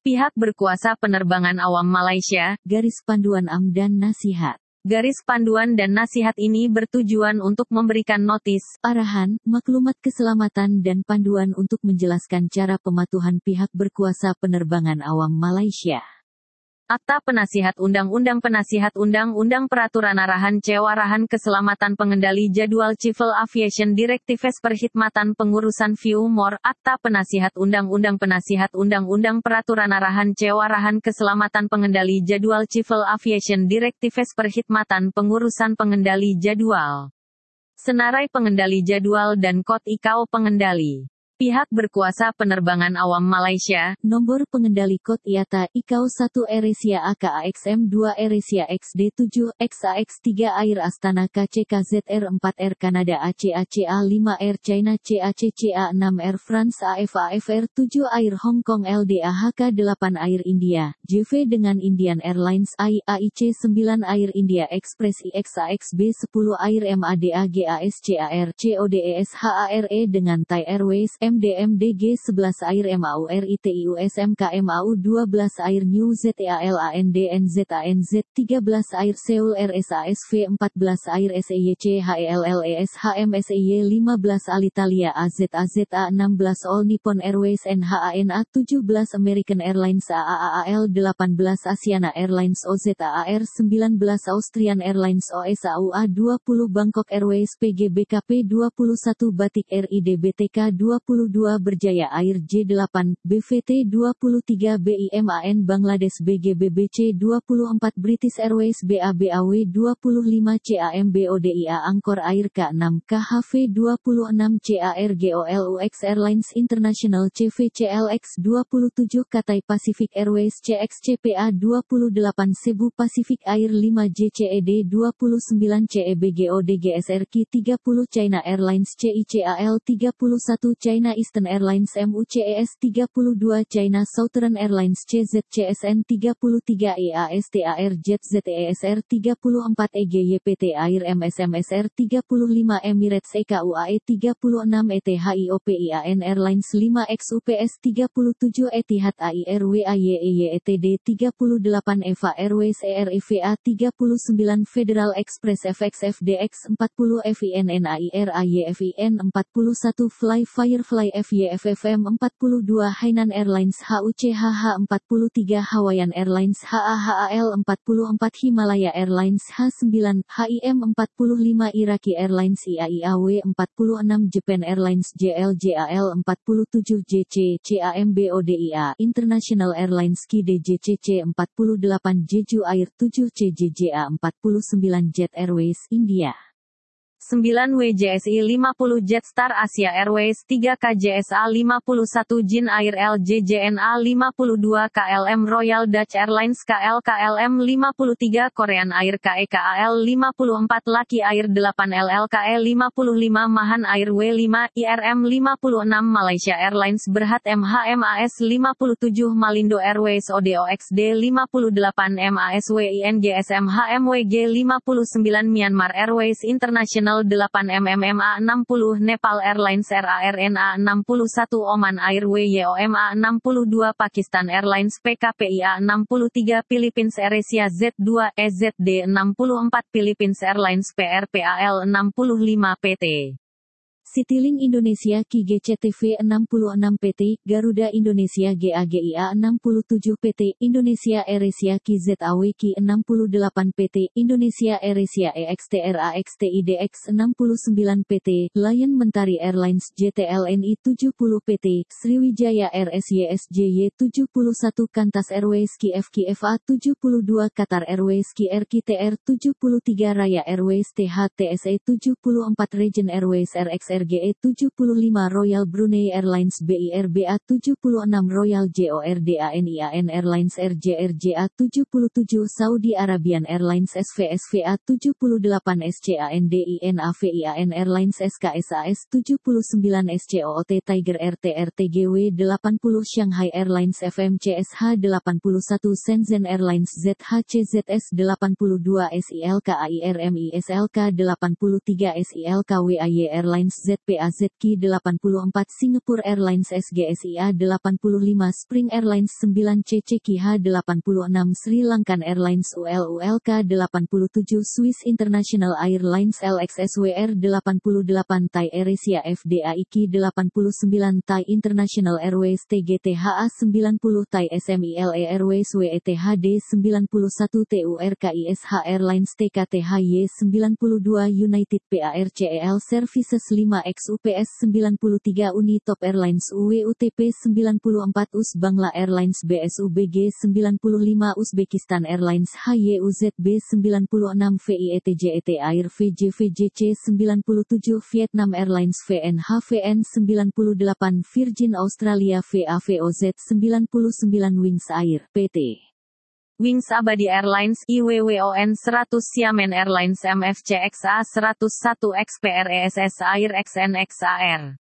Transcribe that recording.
Pihak berkuasa penerbangan awam Malaysia, Garis panduan AM dan nasihat. Garis panduan dan nasihat ini bertujuan untuk memberikan notis, arahan, maklumat keselamatan dan panduan untuk menjelaskan cara pematuhan pihak berkuasa penerbangan awam Malaysia. Akta Penasihat Undang-Undang Penasihat Undang-Undang Peraturan Arahan Arahan Keselamatan Pengendali Jadwal Civil Aviation Directives Perkhidmatan Pengurusan Fiumor, Akta Penasihat Undang-Undang Penasihat Undang-Undang Peraturan Arahan Arahan Keselamatan Pengendali Jadwal Civil Aviation Directives Perkhidmatan Pengurusan Pengendali Jadwal. Senarai Pengendali Jadwal dan Kod ICAO Pengendali. Pihak berkuasa penerbangan awam Malaysia, nomor pengendali kod IATA ICAO 1 AirAsia AKAXM 2 AirAsia XD7 XAX3 Air Astana KCKZR 4 Air Kanada ACACA 5 Air China CACCA 6 Air France AFAFR 7 Air Hong Kong LDAHK 8 Air India, JV dengan Indian Airlines AIC 9 Air India Express IXAXB 10 Air MADAGASCAR CODES HARE dengan Thai Airways MDMDG 11 Air MAURITIUSMK MAU 12 Air New ZEALANDNZANZ 13 Air Seoul RSASV 14 Air SEYCHELLES HMSEY 15 Alitalia AZAZA 16 All Nippon Airways NHANA 17 American Airlines AAAL 18 Asiana Airlines OZAR 19 Austrian Airlines OSAUA 20 Bangkok Airways PGBKP 21 Batik RIDBTK 22 Berjaya Air J8, BVT 23 BIMAN Bangladesh BGBBC 24 British Airways BABAW 25 CAMBODIA Angkor Air K6 KHV 26 CARGOLUX Airlines International CVCLX 27 Cathay Pacific Airways CXCPA 28 Cebu Pacific Air 5 JCED 29 CEBGODGSRQ 30 China Airlines CICAL 31 China Eastern Airlines MUCES 32 China Southern Airlines CZCSN 33 EASTAR Jet ZESR 34 EGYPT Air MSMSR 35 Emirates EKUAE 36 ETHIOPIAN Airlines 5 XUPS 37 Etihad AIRWAYEYETD 38 EVA Airways EREVA 39 Federal Express FXFDX 40 FINNAIRAYFIN 41 Firefly FYFFM 42 Hainan Airlines HUCHH 43 Hawaiian Airlines HAHAL 44 Himalaya Airlines H9 HIM 45 Iraqi Airlines IAIAW 46 Japan Airlines JLJAL 47 JC CAMBODIA International Airlines KIDJCC 48 Jeju Air 7 CJJA 49 Jet Airways India 9 WJSI 50 Jetstar Asia Airways 3 KJSA 51 Jin Air LJJNA 52 KLM Royal Dutch Airlines KLM 53 Korean Air KEKAL 54 Lucky Air 8 LLKE 55 Mahan Air W5 IRM 56 Malaysia Airlines Berhad MHMAS 57 Malindo Airways ODOXD 58 MASWINGSM HMWG 59 Myanmar Airways International 8 MMMA 60 Nepal Airlines RARNA 61 Oman Airways YOMA 62 Pakistan Airlines PKPIA 63 Philippines AirAsia Z2 EZD 64 Philippines Airlines PRPAL 65 PT Citylink Indonesia KIGCTV 66 PT, Garuda Indonesia GAGIA 67 PT, Indonesia AirAsia KZAW 68 PT, Indonesia AirAsia EXTRAXTIDX 69 PT, Lion Mentari Airlines JTLNI 70 PT, Sriwijaya RSYSJY 71 Qantas Airways KFA 72 Qatar Airways KRKTR 73 Raya Airways THTSE 74 Regent Airways RXR RGE 75 Royal Brunei Airlines BIRBA 76 Royal JORDANIAN Airlines RJRJA 77 Saudi Arabian Airlines SVSVA 78 SCANDINAVIAN Airlines SKSAS 79 SCOOT Tiger RTRTGW 80 Shanghai Airlines FMCSH 81 Shenzhen Airlines ZHCZS 82 SILKAIRMISLK 83 SILKWAY Airlines ZPAZK 84 Singapore Airlines SGSIA 85 Spring Airlines 9 CCKH 86 Sri Lankan Airlines ULK 87 Swiss International Airlines LXSWR 88 Thai AirAsia FDAIK 89 Thai International Airways TGTHA 90 Thai SMILA Airways WETHD 91 TURKISH Airlines TKTHY 92 United PARCEL Services 5X UPS 93 Unitop Airlines UWUTP 94 US Bangla Airlines BSUBG 95 Uzbekistan Airlines HYUZB 96 VIETJET Air VJVJC 97 Vietnam Airlines VNH 98 Virgin Australia VAVOZ 99 Wings Air PT Wings Abadi Airlines IWWON 100 Xiamen Airlines MFCXA 101 XPRESS Air XNXAR